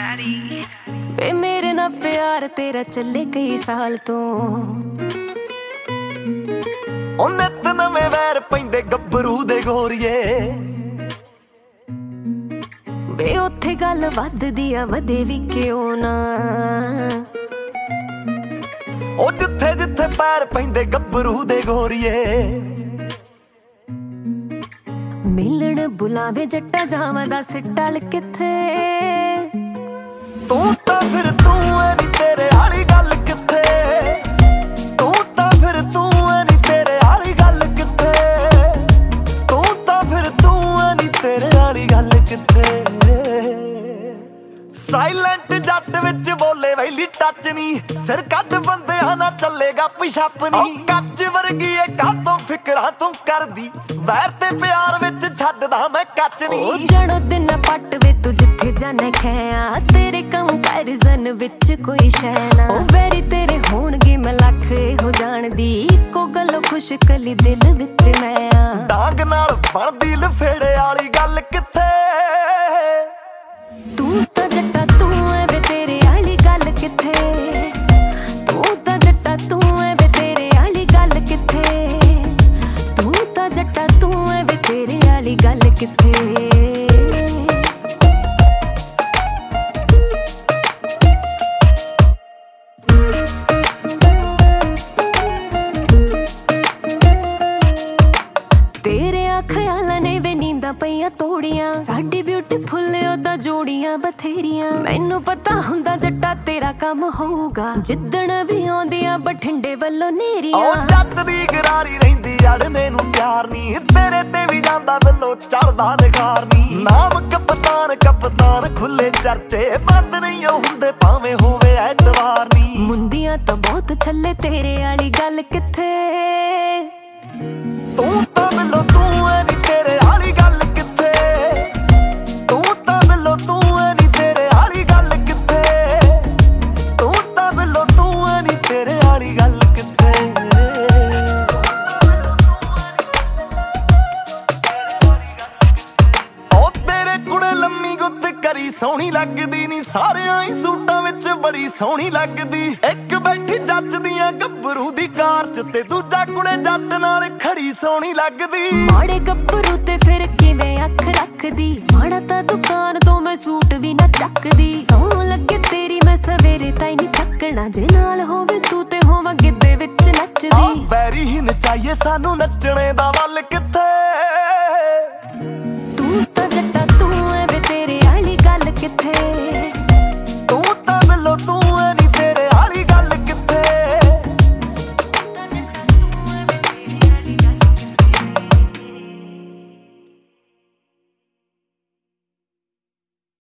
daddy ਵੇ ਮੇਰੇ ਨਾਲ ਪਿਆਰ ਤੇਰਾ ਚੱਲੇ ਕਈ ਸਾਲ ਤੋਂ ਉਹ ਨਿੱਤ ਨਵੇਂ ਵੈਰ ਪੈਂਦੇ ਗੱਭਰੂ ਦੇ ਗੋਰੀਏ ਵੇ ਉੱਥੇ ਗੱਲ ਵੱਧਦੀ ਆ ਵਧੇ ਵੀ ਕਿਉਂ ਨਾ ਉਹ ਜਿੱਥੇ ਜਿੱਥੇ ਪੈਰ ਪੈਂਦੇ ਗੱਭਰੂ ਦੇ ਗੋਰੀਏ ਮਿਲਣ ਬੁਲਾਵੇ ਜੱਟਾ ਜਾਵਾਂ ਦੱਸ ਟਲ ਕਿੱਥੇ ਤੂੰ ਤਾਂ ਫਿਰ ਤੂੰ ਐ ਨੀ ਤੇਰੇ ਵਾਲੀ ਗੱਲ ਕਿੱਥੇ ਤੂੰ ਤਾਂ ਫਿਰ ਤੂੰ ਐ ਨੀ ਤੇਰੇ ਵਾਲੀ ਗੱਲ ਕਿੱਥੇ ਤੂੰ ਤਾਂ ਫਿਰ ਤੂੰ ਐ ਨੀ ਤੇਰੇ ਵਾਲੀ ਗੱਲ ਕਿੱਥੇ ਸਾਇਲੈਂਟ ਜੱਟ ਵਿੱਚ ਬੋਲੇ ਵੈਲੀ ਟੱਚ ਨੀ ਸਿਰ ਕੱਢ ਬੰਦਿਆਂ ਨਾ ਚੱਲੇਗਾ ਪਿਛਾਪ ਨੀ ਕੱਚ ਵਰਗੀ ਏ ਕਾਤੋਂ ਫਿਕਰਾਂ ਤੂੰ ਕਰਦੀ ਵੈਰ ਤੇ ਪਿਆਰ ਵਿੱਚ ਛੱਡਦਾ ਮੈਂ ਕੱਚ ਨੀ ਉਹ ਜਣੋ ਦਿਨ ਪੱਟ ਵੇ ਤੂੰ ਜਿੱਥੇ ਜਾਣੇ ਖਿਆ ਤੇਰੇ ਕੰਪੈਰੀਜ਼ਨ ਵਿੱਚ ਕੋਈ ਸ਼ੈ ਨਾ ਉਹ ਵੈਰੀ ਤੇਰੇ ਹੋਣਗੇ ਮੈਂ ਲੱਖ ਇਹੋ ਜਾਣਦੀ ਇੱਕੋ ਗੱਲ ਖੁਸ਼ ਕਲੀ ਦਿਲ ਵਿੱਚ ਮੈਂ ਆ ਡਾਂਗ ਨਾਲ ਬਣਦੀ ਲਫੇੜੇ ਵਾਲੀ ਗੱਲ ਕਿੱਥੇ ਤੂੰ ਤਾਂ ਜੱਟਾ ਤੂੰ ਐ ਵੇ ਤੇਰੇ ਵਾਲੀ ਗੱਲ ਕਿੱਥੇ ਤੂੰ ਤਾਂ ਜੱਟਾ ਤੂੰ ਐ ਵੇ ਤੇਰੇ ਵਾਲੀ ਗੱਲ ਕਿੱਥੇ ਤੂੰ ਤਾਂ ਜੱਟਾ ਤੂੰ ਐ ਵੇ ਤੇਰੇ ਵਾਲੀ ਗੱਲ ਕਿੱਥੇ ਖਿਆਲਾਂ ਨੇ ਵੇ ਨੀਂਦਾਂ ਪਈਆਂ ਤੋੜੀਆਂ ਸਾਡੀ ਬਿਊਟੀਫੁੱਲ ਉਹਦਾ ਜੋੜੀਆਂ ਬਥੇਰੀਆਂ ਮੈਨੂੰ ਪਤਾ ਹੁੰਦਾ ਜੱਟਾ ਤੇਰਾ ਕੰਮ ਹੋਊਗਾ ਜਿੱਦਣ ਵੀ ਆਉਂਦੀਆਂ ਬਠਿੰਡੇ ਵੱਲੋਂ ਨੇਰੀਆਂ ਉਹ ਜੱਟ ਦੀ ਗਰਾਰੀ ਰਹਿੰਦੀ ਅੜਨੇ ਨੂੰ ਤਿਆਰ ਨਹੀਂ ਤੇਰੇ ਤੇ ਵੀ ਜਾਂਦਾ ਵੱਲੋਂ ਚੜਦਾ ਨਿਖਾਰ ਨਹੀਂ ਨਾਮ ਕਪਤਾਨ ਕਪਤਾਨ ਖੁੱਲੇ ਚਰਚੇ ਬੰਦ ਨਹੀਂ ਹੁੰਦੇ ਭਾਵੇਂ ਹੋਵੇ ਐਤਵਾਰ ਨਹੀਂ ਮੁੰਦੀਆਂ ਤਾਂ ਬਹੁਤ ਛੱਲੇ ਤੇਰੇ ਵਾਲੀ ਗੱਲ ਕਿੱਥੇ ਤੂੰ ਤਾਂ ਵੱਲੋਂ ਤੂੰ ਐ ਨੀ ਤੇਰੇ ਵਾਲੀ ਗੱਲ ਕਿੱਥੇ ਤੂੰ ਤਾਂ ਵੱਲੋਂ ਤੂੰ ਐ ਨੀ ਤੇਰੇ ਵਾਲੀ ਗੱਲ ਕਿੱਥੇ ਤੂੰ ਤਾਂ ਵੱਲੋਂ ਤੂੰ ਐ ਨੀ ਤੇਰੇ ਵਾਲੀ ਗੱਲ ਕਿੱਥੇ ਉਹ ਤੇਰੇ ਕੁੜੇ ਲੰਮੀ ਗੁੱਤ ਕਰੀ ਸੋਹਣੀ ਲੱਗਦੀ ਨੀ ਸਾਰਿਆਂ ਹੀ ਸੂਟਾਂ ਵਿੱਚ ਬੜੀ ਸੋਹਣੀ ਲੱਗਦੀ ਇੱਕ ਬੈਠੀ ਜੱਜਦੀਆਂ ਗੱਭਰੂ ਦੀ ਕਾਰ ਚ ਤੇ ਦੂਜਾ ਕੁੜੇ ਜੱਟ ਨਾਲ ਖੜੀ ਸੋਹਣੀ ਲੱਗਦੀ ਮਾੜੇ ਗੱਭਰੂ ਤੇ ਫਿਰ ਕਿਵੇਂ ਅੱਖ ਰੱਖਦੀ ਮਾੜਾ ਤਾਂ ਦੁਕਾਨ ਤੋਂ ਮੈਂ ਸੂਟ ਵੀ ਨਾ ਚੱਕਦੀ ਸੌਂ ਲੱਗੇ ਤੇਰੀ ਮੈਂ ਸਵੇਰੇ ਤਾਈ ਨਹੀਂ ਥੱਕਣਾ ਜੇ ਨਾਲ ਹੋਵੇ ਤੂੰ ਤੇ ਹੋਵਾਂ ਗਿੱਧੇ ਵਿੱਚ ਨੱਚਦੀ ਵੈਰੀ ਹੀ ਨਚਾਈਏ ਸਾਨੂੰ